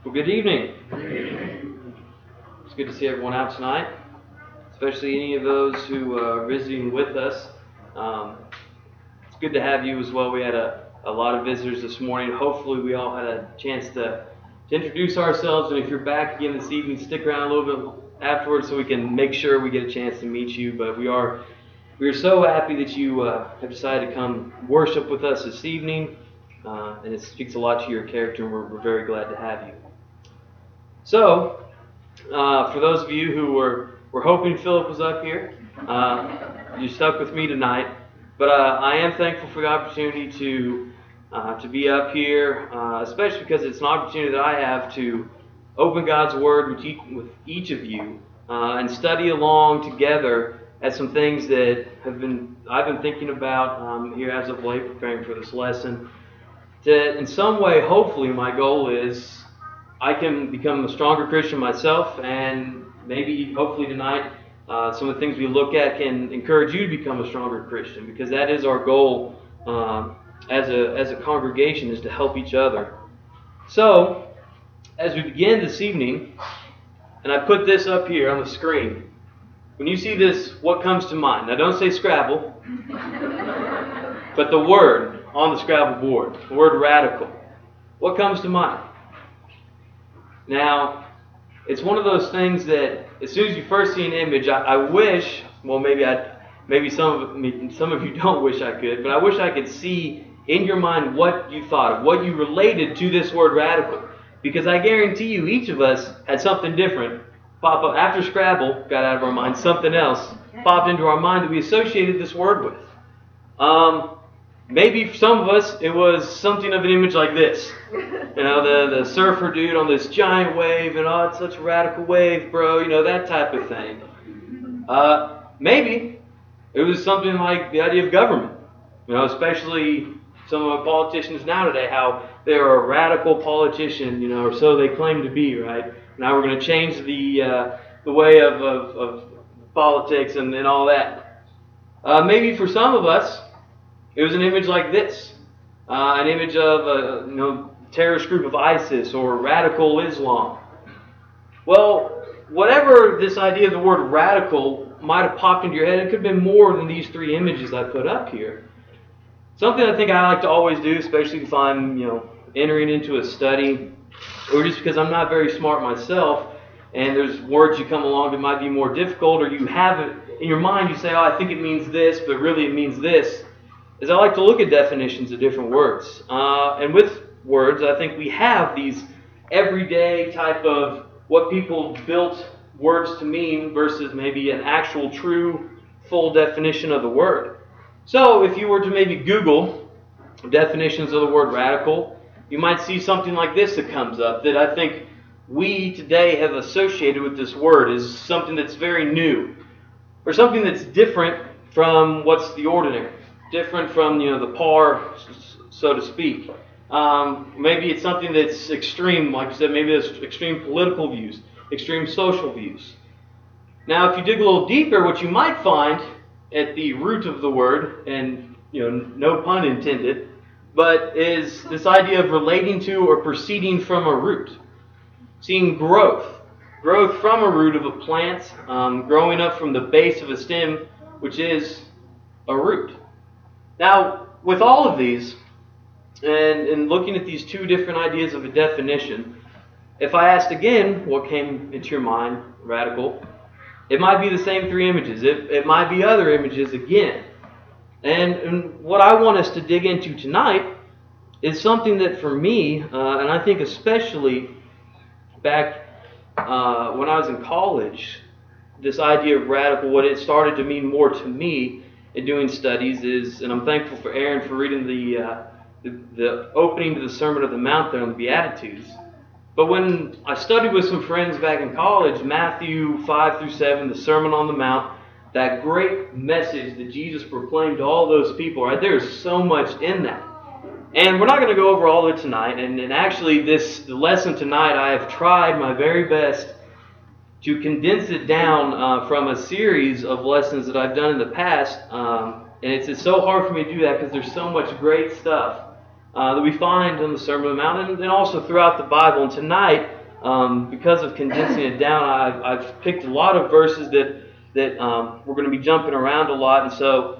Well, good evening. It's good to see everyone out tonight, especially any of those who are visiting with us. It's good to have you as well. We had a lot of visitors this morning. Hopefully we all had a chance to introduce ourselves, and if you're back again this evening, stick around a little bit afterwards so we can make sure we get a chance to meet you. But we are so happy that you have decided to come worship with us this evening, and it speaks a lot to your character, and we're very glad to have you. So, for those of you who were hoping Philip was up here, you stuck with me tonight. But I am thankful for the opportunity to be up here, especially because it's an opportunity that I have to open God's Word with each of you and study along together at some things that I've been thinking about here as of late, preparing for this lesson. That in some way, hopefully, my goal is I can become a stronger Christian myself, and maybe, hopefully tonight, some of the things we look at can encourage you to become a stronger Christian, because that is our goal as a congregation, is to help each other. So, as we begin this evening, and I put this up here on the screen, when you see this, what comes to mind? Now, don't say Scrabble, but the word on the Scrabble board, the word radical. What comes to mind? Now, it's one of those things that as soon as you first see an image, I wish, well, maybe some of you don't wish I could, but I wish I could see in your mind what you thought of, what you related to this word radical. Because I guarantee you, each of us had something different pop up. After Scrabble got out of our mind, something else popped into our mind that we associated this word with. Maybe for some of us, it was something of an image like this. You know, the surfer dude on this giant wave, and oh, it's such a radical wave, bro. You know, that type of thing. Maybe it was something like the idea of government. You know, especially some of our politicians now today, how they're a radical politician, you know, or so they claim to be, right? Now we're going to change the way of politics and all that. Maybe for some of us, it was an image like this, an image of a terrorist group of ISIS or radical Islam. Well, whatever this idea of the word radical might have popped into your head, it could have been more than these three images I put up here. Something I think I like to always do, especially if I'm entering into a study, or just because I'm not very smart myself, and there's words you come along that might be more difficult, or you have it in your mind, you say, oh, I think it means this, but really it means this. Is I like to look at definitions of different words. And with words, I think we have these everyday type of what people built words to mean versus maybe an actual true full definition of the word. So if you were to maybe Google definitions of the word radical, you might see something like this that comes up that I think we today have associated with this word as something that's very new, or something that's different from what's the ordinary. Different from the par, so to speak. Maybe it's something that's extreme, like I said. Maybe it's extreme political views, extreme social views. Now, if you dig a little deeper, what you might find at the root of the word, and no pun intended, but is this idea of relating to or proceeding from a root, seeing growth from a root of a plant, growing up from the base of a stem, which is a root. Now, with all of these, and looking at these two different ideas of a definition, if I asked again what came into your mind, radical, it might be the same three images. It might be other images again. And what I want us to dig into tonight is something that for me, and I think especially back when I was in college, this idea of radical, what it started to mean more to me in doing studies is, and I'm thankful for Aaron for reading the opening to the Sermon on the Mount there on the Beatitudes. But when I studied with some friends back in college, Matthew 5 through 7, the Sermon on the Mount, that great message that Jesus proclaimed to all those people, right? There's so much in that. And we're not going to go over all of it tonight. And actually, the lesson tonight, I have tried my very best to condense it down from a series of lessons that I've done in the past. And it's so hard for me to do that because there's so much great stuff that we find on the Sermon on the Mount and also throughout the Bible. And tonight, because of condensing it down, I've picked a lot of verses that we're going to be jumping around a lot, and so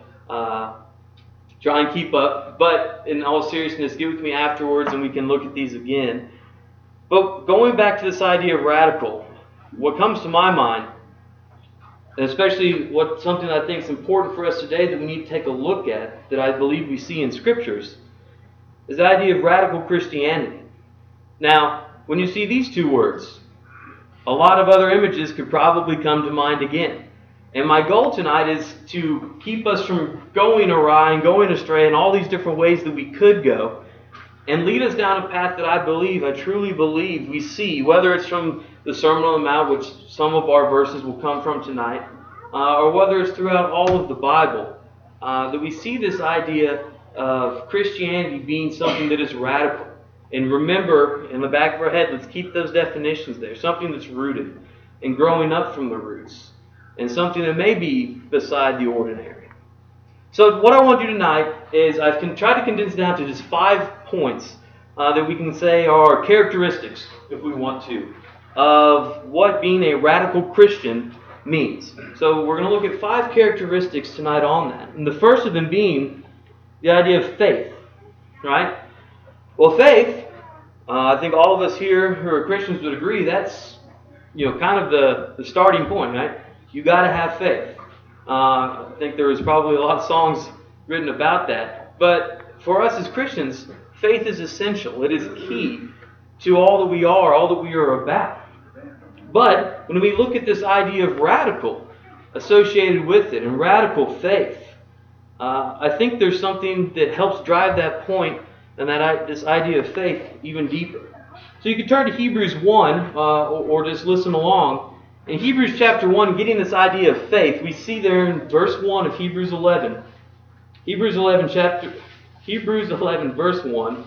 try and keep up. But in all seriousness, get with me afterwards and we can look at these again. But going back to this idea of radical, what comes to my mind, and especially something I think is important for us today that we need to take a look at, that I believe we see in Scriptures, is the idea of radical Christianity. Now, when you see these two words, a lot of other images could probably come to mind again. And my goal tonight is to keep us from going awry and going astray in all these different ways that we could go, and lead us down a path that I truly believe we see, whether it's from the Sermon on the Mount, which some of our verses will come from tonight, or whether it's throughout all of the Bible, that we see this idea of Christianity being something that is radical. And remember, in the back of our head, let's keep those definitions there. Something that's rooted and growing up from the roots, and something that may be beside the ordinary. So what I want to do tonight is I've tried to condense down to just 5 points that we can say are characteristics, if we want to, of what being a radical Christian means. So we're going to look at 5 characteristics tonight on that. And the first of them being the idea of faith, right? Well, faith, I think all of us here who are Christians would agree that's kind of the starting point, right? You got to have faith. I think there was probably a lot of songs written about that. But for us as Christians, faith is essential. It is key to all that we are about. But when we look at this idea of radical associated with it and radical faith, I think there's something that helps drive that point and this idea of faith even deeper. So you can turn to Hebrews 1 or just listen along. In Hebrews chapter 1, getting this idea of faith, we see there in verse 1 of Hebrews 11. Hebrews 11 verse 1.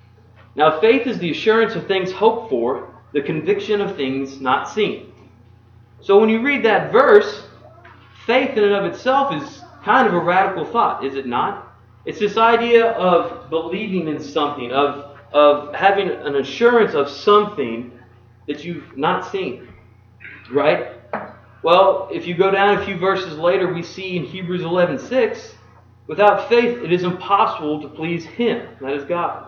Now faith is the assurance of things hoped for, the conviction of things not seen. So when you read that verse, faith in and of itself is kind of a radical thought, is it not? It's this idea of believing in something, of having an assurance of something that you've not seen. Right? Well, if you go down a few verses later, we see in Hebrews 11:6, without faith it is impossible to please Him, that is God.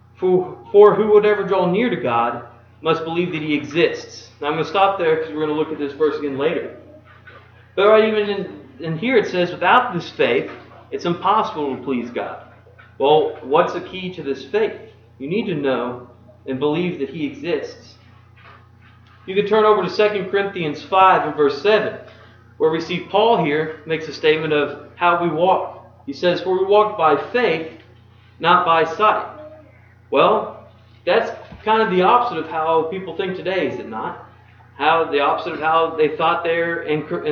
For who would ever draw near to God must believe that He exists. Now I'm going to stop there because we're going to look at this verse again later. But right even in here it says, without this faith, it's impossible to please God. Well, what's the key to this faith? You need to know and believe that He exists. You can turn over to 2 Corinthians 5 and verse 7, where we see Paul here makes a statement of how we walk. He says, for we walk by faith, not by sight. Well, that's kind of the opposite of how people think today, is it not? The opposite of how they thought there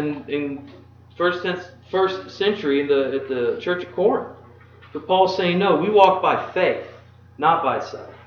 in first century at the Church of Corinth. But Paul's saying, no, we walk by faith, not by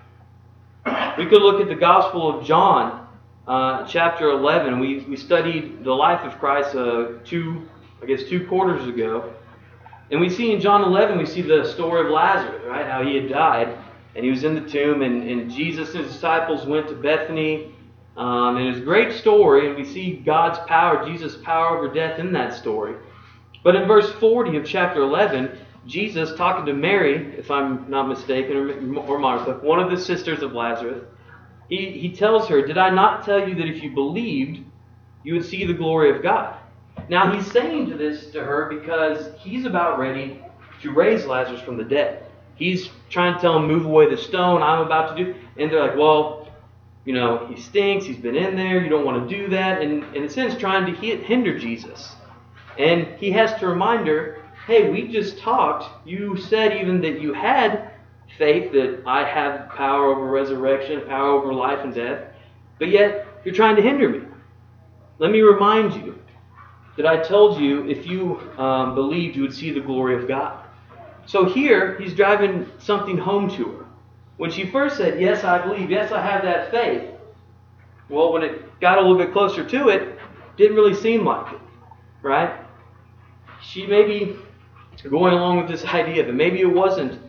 sight. We could look at the Gospel of John, chapter 11. We studied the life of Christ 2 quarters ago. And we see in John 11, we see the story of Lazarus, right? How he had died. And he was in the tomb. And Jesus and his disciples went to Bethany. And it was a great story. And we see God's power, Jesus' power over death in that story. But in verse 40 of chapter 11, Jesus, talking to Mary, if I'm not mistaken, or Martha, one of the sisters of Lazarus, He tells her, did I not tell you that if you believed, you would see the glory of God? Now he's saying this to her because he's about ready to raise Lazarus from the dead. He's trying to tell him, move away the stone, I'm about to do. And they're like, well, he stinks, he's been in there, you don't want to do that. And in a sense, trying to hinder Jesus. And he has to remind her, hey, we just talked. You said even that you had faith that I have power over resurrection, power over life and death, but yet you're trying to hinder me. Let me remind you that I told you if you believed, you would see the glory of God. So here, he's driving something home to her. When she first said, yes, I believe, yes, I have that faith, well, when it got a little bit closer to it, didn't really seem like it, right? She may be going along with this idea that maybe it wasn't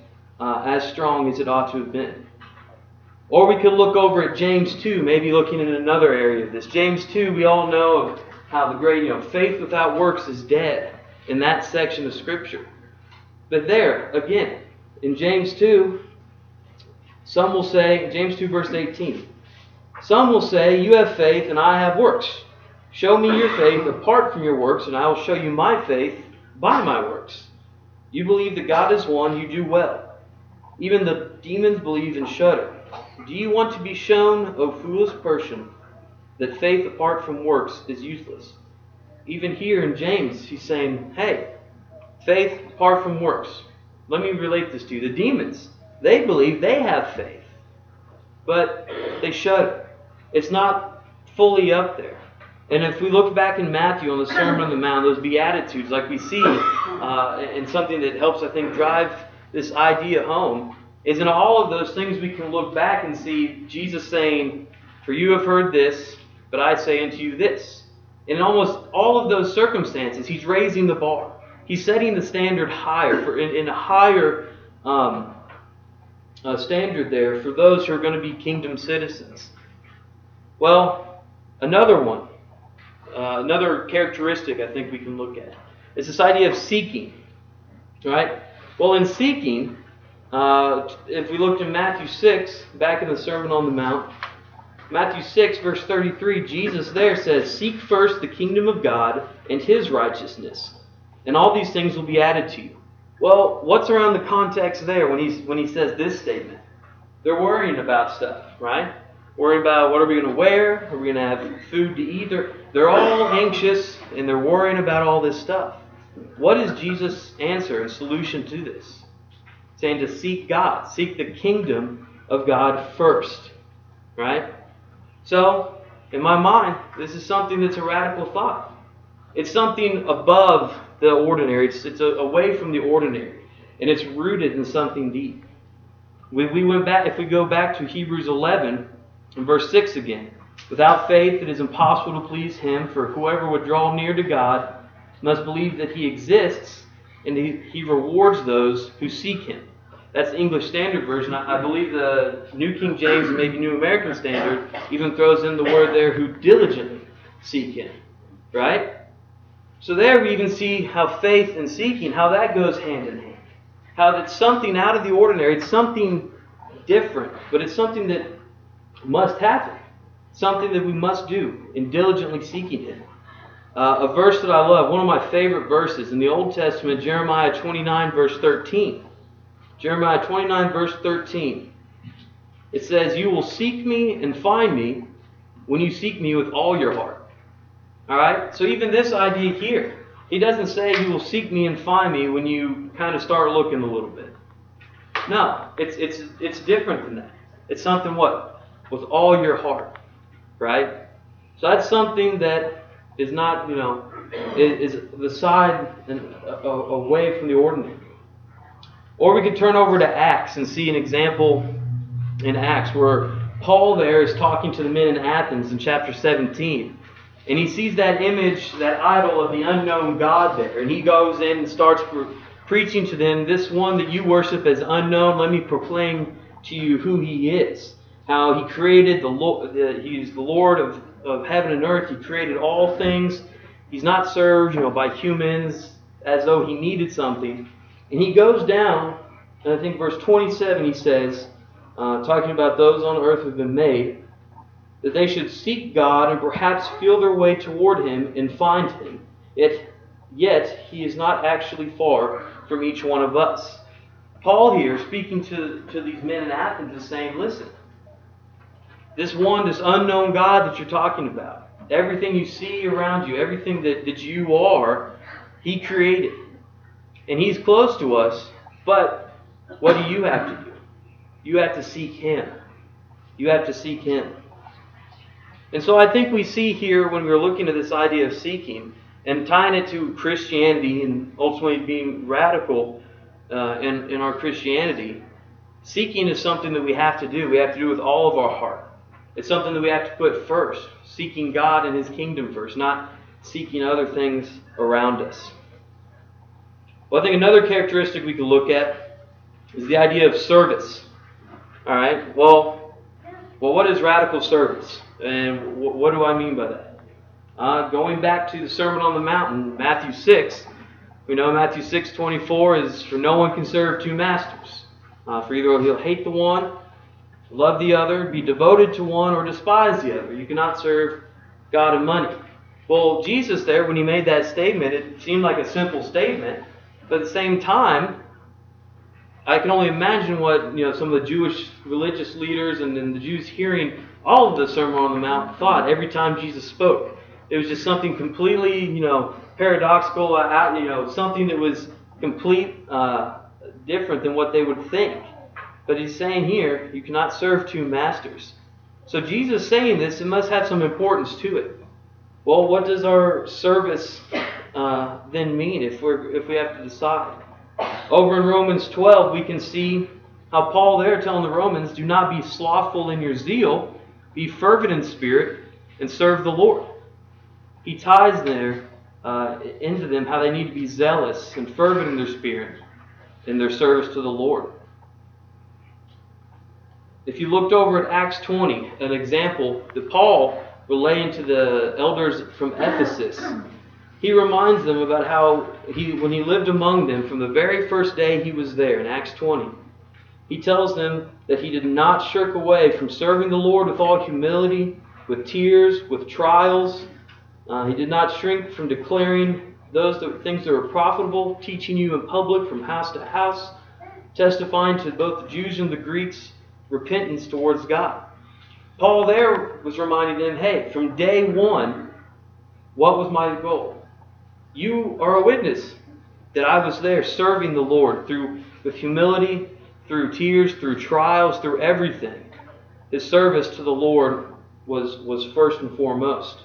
as strong as it ought to have been. Or we could look over at James 2, maybe looking in another area of this. James 2, we all know of how the great, faith without works is dead in that section of Scripture. But there, again, in James 2, some will say, James 2 verse 18, some will say, you have faith and I have works. Show me your faith apart from your works, and I will show you my faith by my works. You believe that God is one, you do well. Even the demons believe and shudder. Do you want to be shown, O foolish person, that faith apart from works is useless? Even here in James, he's saying, hey, faith apart from works. Let me relate this to you. The demons, they believe they have faith, but they shudder. It's not fully up there. And if we look back in Matthew on the Sermon on the Mount, those Beatitudes, like we see, and something that helps, I think, drive this idea home, is in all of those things we can look back and see Jesus saying, for you have heard this, but I say unto you this. In almost all of those circumstances, he's raising the bar. He's setting the standard higher, in a higher standard there for those who are going to be kingdom citizens. Well, another one, another characteristic I think we can look at is this idea of seeking. Right? Well, in seeking, if we looked in Matthew 6, back in the Sermon on the Mount, Matthew 6, verse 33, Jesus there says, seek first the kingdom of God and His righteousness, and all these things will be added to you. Well, what's around the context there when he says this statement? They're worrying about stuff, right? Worrying about what are we going to wear? Are we going to have food to eat? They're all anxious and they're worrying about all this stuff. What is Jesus' answer and solution to this? Saying to seek God, seek the kingdom of God first, right? So, in my mind, this is something that's a radical thought. It's something above the ordinary. It's away from the ordinary, and it's rooted in something deep. We went back. If we go back to Hebrews 11, in verse 6 again, without faith it is impossible to please Him, for whoever would draw near to God must believe that He exists, and He rewards those who seek Him. That's the English Standard Version. I believe the New King James and maybe New American Standard even throws in the word there, who diligently seek Him. Right? So there we even see how faith and seeking, how that goes hand in hand. How that's something out of the ordinary. It's something different, but it's something that must happen. Something that we must do in diligently seeking Him. A verse that I love, one of my favorite verses in the Old Testament, Jeremiah 29, verse 13. Jeremiah 29, verse 13. It says, you will seek me and find me when you seek me with all your heart. Alright? So even this idea here, he doesn't say you will seek me and find me when you kind of start looking a little bit. No, it's different than that. It's something what? With all your heart. Right? So that's something that is not, is the side and away from the ordinary. Or we could turn over to Acts and see an example in Acts where Paul there is talking to the men in Athens in chapter 17. And he sees that image, that idol of the unknown God there. And he goes in and starts preaching to them, this one that you worship as unknown, let me proclaim to you who He is. How He created He's the Lord of heaven and earth. He created all things. He's not served, by humans as though He needed something. And he goes down, and I think verse 27 he says, talking about those on earth who have been made, that they should seek God and perhaps feel their way toward Him and find Him. Yet He is not actually far from each one of us. Paul here, speaking to these men in Athens, is saying, listen, this unknown God that you're talking about, everything you see around you, everything that you are, He created. And He's close to us, but what do you have to do? You have to seek Him. You have to seek Him. And so I think we see here when we're looking at this idea of seeking and tying it to Christianity and ultimately being radical in our Christianity, seeking is something that we have to do. We have to do with all of our heart. It's something that we have to put first, seeking God and His kingdom first, not seeking other things around us. Well, I think another characteristic we could look at is the idea of service. All right. Well, what is radical service, and what do I mean by that? Going back to the Sermon on the Mount, Matthew 6. We know Matthew 6:24 is, "For no one can serve two masters. For either he'll hate the one, love the other, be devoted to one, or despise the other. You cannot serve God and money." Well, Jesus there, when he made that statement, it seemed like a simple statement, but at the same time, I can only imagine what some of the Jewish religious leaders and the Jews hearing all of the Sermon on the Mount thought every time Jesus spoke. It was just something completely, paradoxical, something that was complete different than what they would think. But he's saying here, you cannot serve two masters. So Jesus saying this, it must have some importance to it. Well, what does our service then mean if we have to decide? Over in Romans 12, we can see how Paul there telling the Romans, "Do not be slothful in your zeal, be fervent in spirit, and serve the Lord." He ties there into them how they need to be zealous and fervent in their spirit, in their service to the Lord. If you looked over at Acts 20, an example that Paul relaying to the elders from Ephesus, he reminds them about how when he lived among them from the very first day he was there in Acts 20, he tells them that he did not shirk away from serving the Lord with all humility, with tears, with trials. He did not shrink from declaring things that were profitable, teaching you in public from house to house, testifying to both the Jews and the Greeks repentance towards God. Paul there was reminding them, hey, from day one, what was my goal? You are a witness that I was there serving the Lord with humility, through tears, through trials, through everything. His service to the Lord was first and foremost.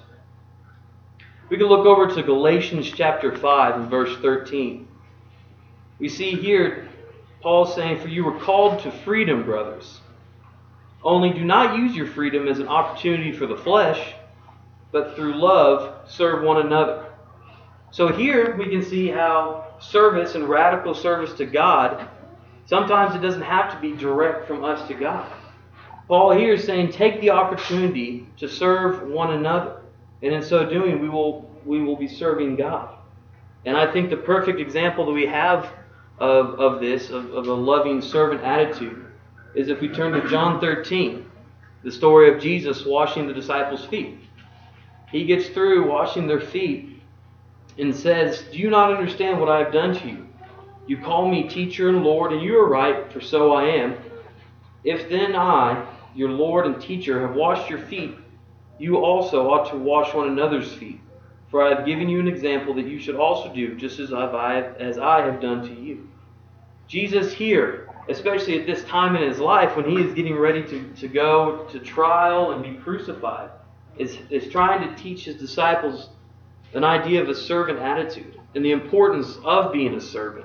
We can look over to Galatians chapter 5 and verse 13. We see here Paul saying, "For you were called to freedom, brothers. Only do not use your freedom as an opportunity for the flesh, but through love serve one another." So here we can see how service and radical service to God, sometimes it doesn't have to be direct from us to God. Paul here is saying take the opportunity to serve one another. And in so doing, we will be serving God. And I think the perfect example that we have of this, of a loving servant attitude, is if we turn to John 13, the story of Jesus washing the disciples' feet. He gets through washing their feet and says, "Do you not understand what I have done to you? You call me teacher and Lord, and you are right, for so I am. If then I, your Lord and teacher, have washed your feet, you also ought to wash one another's feet. For I have given you an example that you should also do, just as I have done to you." Jesus here, especially at this time in his life when he is getting ready to go to trial and be crucified, is trying to teach his disciples an idea of a servant attitude and the importance of being a servant.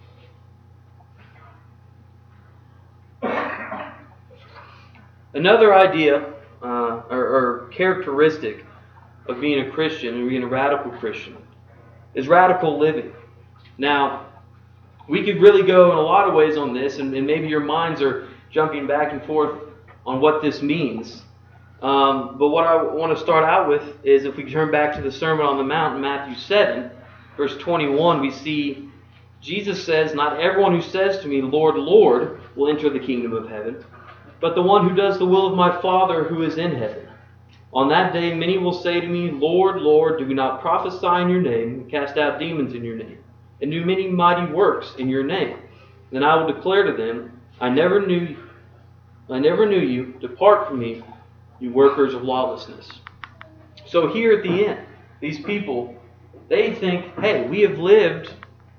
Another idea or characteristic of being a Christian and being a radical Christian is radical living. Now, we could really go in a lot of ways on this, and maybe your minds are jumping back and forth on what this means. But what I want to start out with is if we turn back to the Sermon on the Mount in Matthew 7, verse 21, we see Jesus says, "Not everyone who says to me, 'Lord, Lord,' will enter the kingdom of heaven, but the one who does the will of my Father who is in heaven. On that day many will say to me, 'Lord, Lord, do we not prophesy in your name, and cast out demons in your name, and do many mighty works in your name?' Then I will declare to them, I never knew you. Depart from me, you workers of lawlessness." So here at the end, these people, they think, hey, we have lived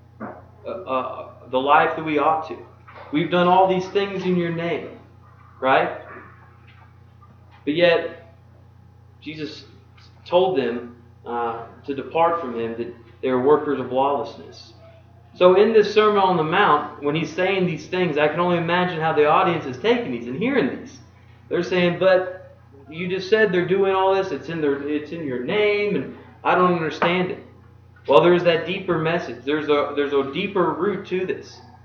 the life that we ought to. We've done all these things in your name, right? But yet, Jesus told them to depart from him, that they were workers of lawlessness. So in this Sermon on the Mount, when he's saying these things, I can only imagine how the audience is taking these and hearing these. They're saying, "But you just said they're doing all this. It's in your name, and I don't understand it." Well, there's that deeper message. There's a deeper root to this.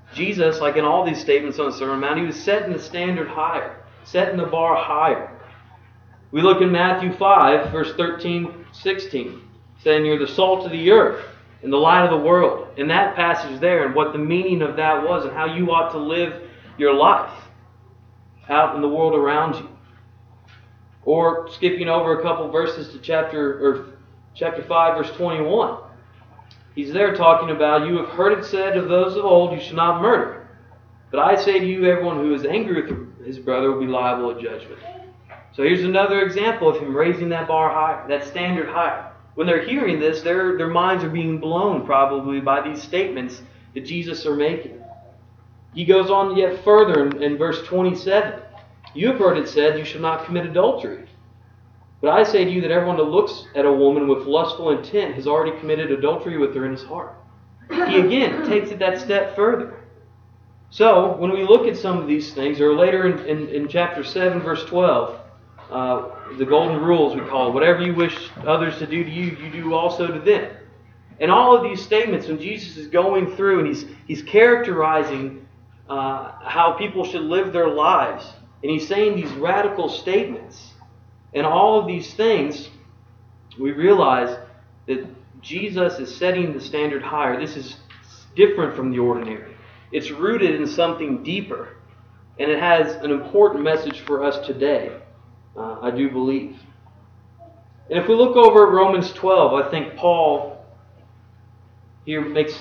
Jesus, like in all these statements on the Sermon on the Mount, he was setting the standard higher, setting the bar higher. We look in Matthew 5, verse 13, 16, saying you're the salt of the earth and the light of the world. In that passage there, and what the meaning of that was and how you ought to live your life out in the world around you. Or skipping over a couple verses to chapter 5, verse 21. He's there talking about, you have heard it said of those of old, you shall not murder. But I say to you, everyone who is angry with his brother will be liable at judgment. So here's another example of him raising that bar higher, that standard higher. When they're hearing this, their minds are being blown probably by these statements that Jesus are making. He goes on yet further in verse 27. You have heard it said, you shall not commit adultery. But I say to you that everyone that looks at a woman with lustful intent has already committed adultery with her in his heart. He again takes it that step further. So, when we look at some of these things, or later in chapter 7, verse 12, the golden rules we call it, whatever you wish others to do to you, you do also to them. And all of these statements, when Jesus is going through and he's characterizing how people should live their lives, and he's saying these radical statements, and all of these things, we realize that Jesus is setting the standard higher. This is different from the ordinary. It's rooted in something deeper, and it has an important message for us today, I do believe. And if we look over at Romans 12, I think Paul here makes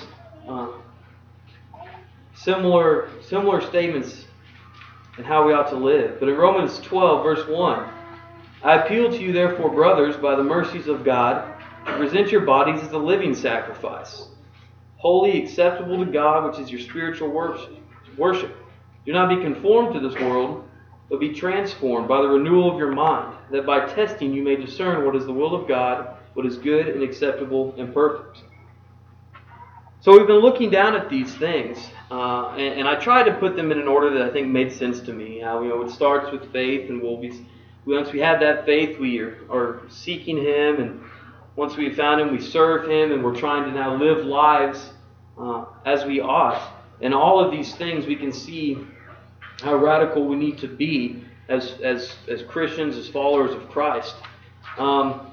similar statements in how we ought to live. But in Romans 12, verse 1, I appeal to you, therefore, brothers, by the mercies of God, to present your bodies as a living sacrifice, holy, acceptable to God, which is your spiritual worship. Do not be conformed to this world, but be transformed by the renewal of your mind, that by testing you may discern what is the will of God, what is good and acceptable and perfect. So we've been looking down at these things, and I tried to put them in an order that I think made sense to me. It starts with faith, and once we have that faith, we are seeking Him, and once we've found Him, we serve Him, and we're trying to now live lives as we ought. And all of these things, we can see how radical we need to be as Christians, as followers of Christ. And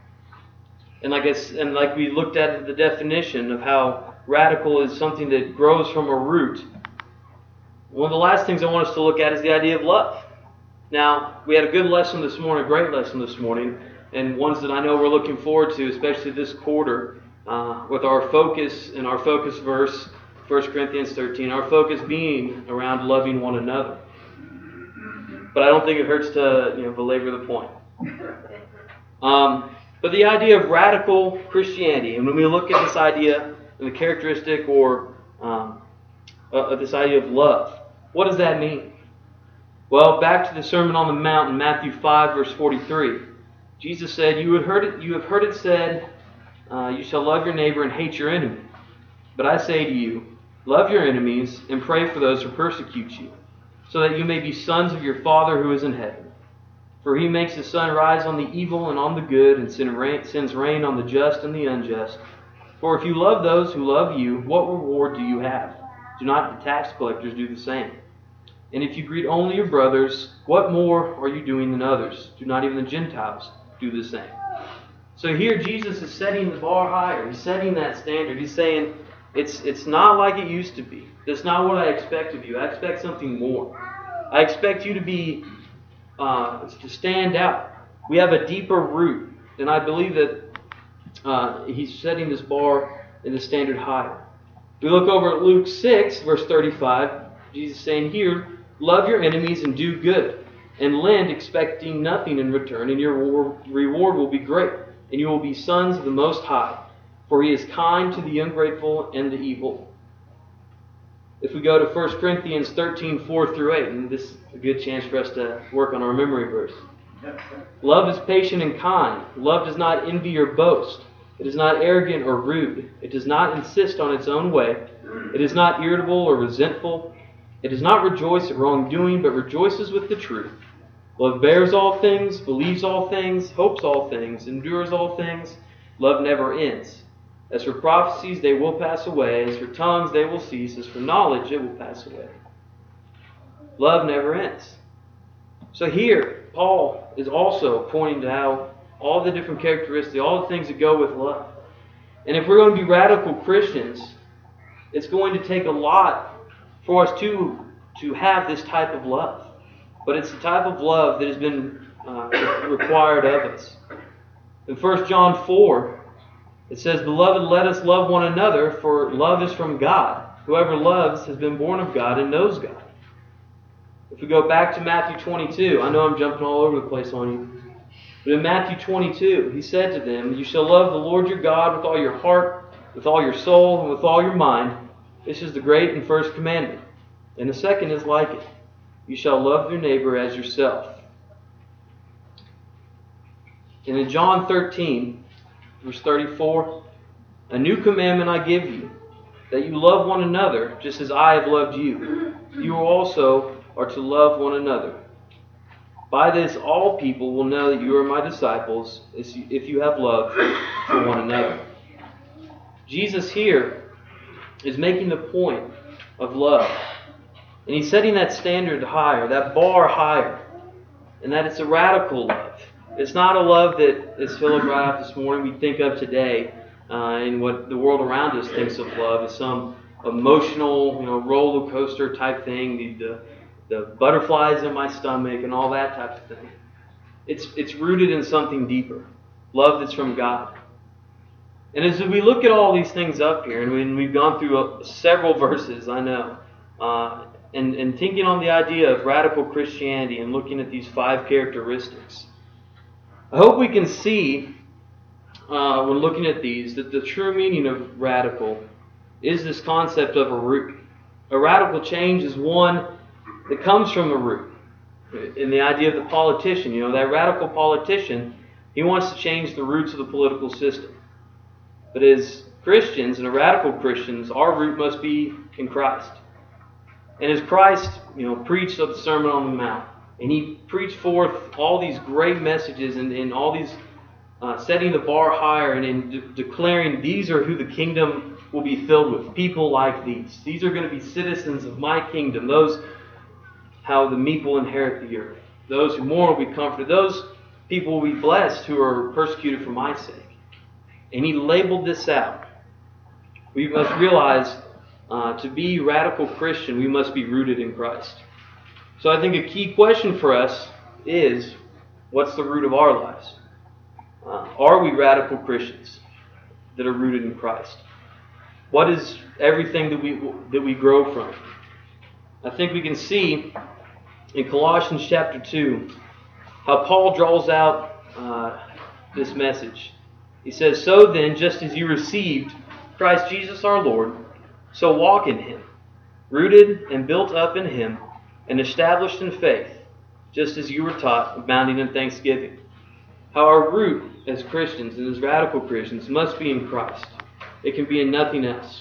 like we looked at the definition of how radical is something that grows from a root. One of the last things I want us to look at is the idea of love. Now, we had a good lesson this morning, a great lesson this morning, and ones that I know we're looking forward to, especially this quarter, with our focus and our focus verse, 1 Corinthians 13, our focus being around loving one another. But I don't think it hurts to belabor the point. But the idea of radical Christianity, and when we look at this idea and the characteristic or of this idea of love, what does that mean? Well, back to the Sermon on the Mount in Matthew 5, verse 43. Jesus said, You have heard it said, you shall love your neighbor and hate your enemy. But I say to you, love your enemies and pray for those who persecute you, so that you may be sons of your Father who is in heaven. For He makes His sun rise on the evil and on the good, and sends rain on the just and the unjust. For if you love those who love you, what reward do you have? Do not the tax collectors do the same? And if you greet only your brothers, what more are you doing than others? Do not even the Gentiles do the same? So here Jesus is setting the bar higher. He's setting that standard. He's saying, it's not like it used to be. That's not what I expect of you. I expect something more. I expect you to be, to stand out. We have a deeper root. And I believe that He's setting this bar and the standard higher. We look over at Luke 6, verse 35. Jesus is saying here, love your enemies and do good, and lend expecting nothing in return, and your reward will be great, and you will be sons of the Most High, for He is kind to the ungrateful and the evil. If we go to 1 Corinthians 13, 4 through 8, and this is a good chance for us to work on our memory verse. Love is patient and kind. Love does not envy or boast. It is not arrogant or rude. It does not insist on its own way. It is not irritable or resentful. It does not rejoice at wrongdoing, but rejoices with the truth. Love bears all things, believes all things, hopes all things, endures all things. Love never ends. As for prophecies, they will pass away. As for tongues, they will cease. As for knowledge, it will pass away. Love never ends. So here, Paul is also pointing to how all the different characteristics, all the things that go with love. And if we're going to be radical Christians, it's going to take a lot for us to have this type of love. But it's the type of love that has been required of us. In 1 John 4, it says, "Beloved, let us love one another, for love is from God. Whoever loves has been born of God and knows God." If we go back to Matthew 22, I know I'm jumping all over the place on you. But in Matthew 22, he said to them, "You shall love the Lord your God with all your heart, with all your soul, and with all your mind. This is the great and first commandment. And the second is like it. You shall love your neighbor as yourself." And in John 13, verse 34, "A new commandment I give you, that you love one another just as I have loved you. You also are to love one another. By this all people will know that you are my disciples, if you have love for one another." Jesus here is making the point of love. And he's setting that standard higher, that bar higher. And that it's a radical love. It's not a love that, as Philip brought out this morning, we think of today, and what the world around us thinks of love is some emotional, roller coaster type thing, the butterflies in my stomach and all that type of thing. It's rooted in something deeper, love that's from God. And as we look at all these things up here, and we've gone through several verses, I know, and thinking on the idea of radical Christianity and looking at these 5 characteristics, I hope we can see, when looking at these, that the true meaning of radical is this concept of a root. A radical change is one that comes from a root. In the idea of the politician, that radical politician, he wants to change the roots of the political system. But as Christians, and radical Christians, our root must be in Christ. And as Christ, preached the Sermon on the Mount, and he preached forth all these great messages and all these setting the bar higher and in declaring these are who the kingdom will be filled with. People like these. These are going to be citizens of my kingdom. Those how the meek will inherit the earth. Those who mourn will be comforted. Those people will be blessed who are persecuted for my sake. And he labeled this out. We must realize to be radical Christian, we must be rooted in Christ. So I think a key question for us is, what's the root of our lives? Are we radical Christians that are rooted in Christ? What is everything that we grow from? I think we can see in Colossians chapter 2 how Paul draws out this message. He says, "So then, just as you received Christ Jesus our Lord, so walk in Him, rooted and built up in Him, and established in faith, just as you were taught, abounding in thanksgiving." How our root as Christians and as radical Christians must be in Christ. It can be in nothing else.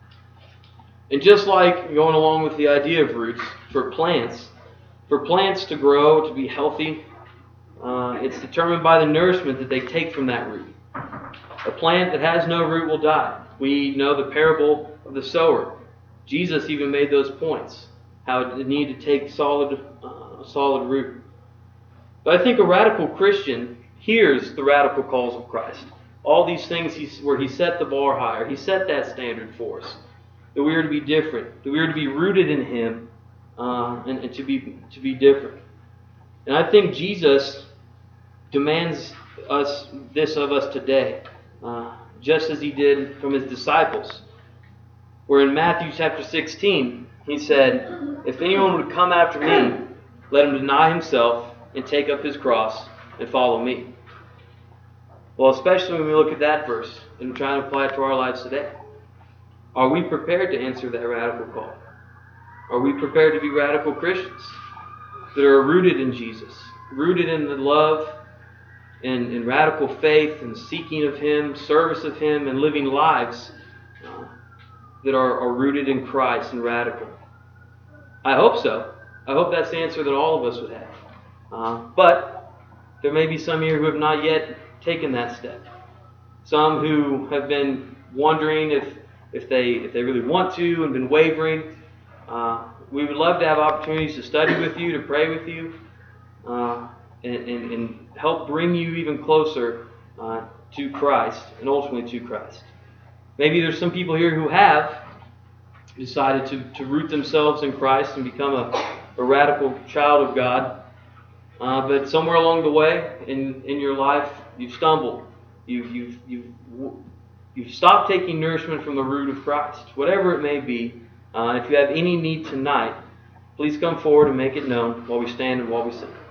And just like going along with the idea of roots, for plants to grow, to be healthy, it's determined by the nourishment that they take from that root. A plant that has no root will die. We know the parable of the sower. Jesus even made those points, how it needed to take solid root. But I think a radical Christian hears the radical calls of Christ. All these things where He set the bar higher. He set that standard for us. That we are to be different. That we are to be rooted in Him and to be different. And I think Jesus demands this of us today, just as He did from His disciples. Where in Matthew chapter 16, He said, "If anyone would come after me, let him deny himself and take up his cross and follow me." Well, especially when we look at that verse and try to apply it to our lives today. Are we prepared to answer that radical call? Are we prepared to be radical Christians that are rooted in Jesus, rooted in the love and in radical faith and seeking of Him, service of Him, and living lives that are rooted in Christ and radical? I hope so. I hope that's the answer that all of us would have. But there may be some here who have not yet taken that step. some who have been wondering if they really want to and been wavering. We would love to have opportunities to study with you, to pray with you, and help bring you even closer to Christ and ultimately to Christ. Maybe there's some people here who have decided to root themselves in Christ and become a radical child of God. But somewhere along the way in your life, you've stumbled. You've stopped taking nourishment from the root of Christ, whatever it may be. If you have any need tonight, please come forward and make it known while we stand and while we sing.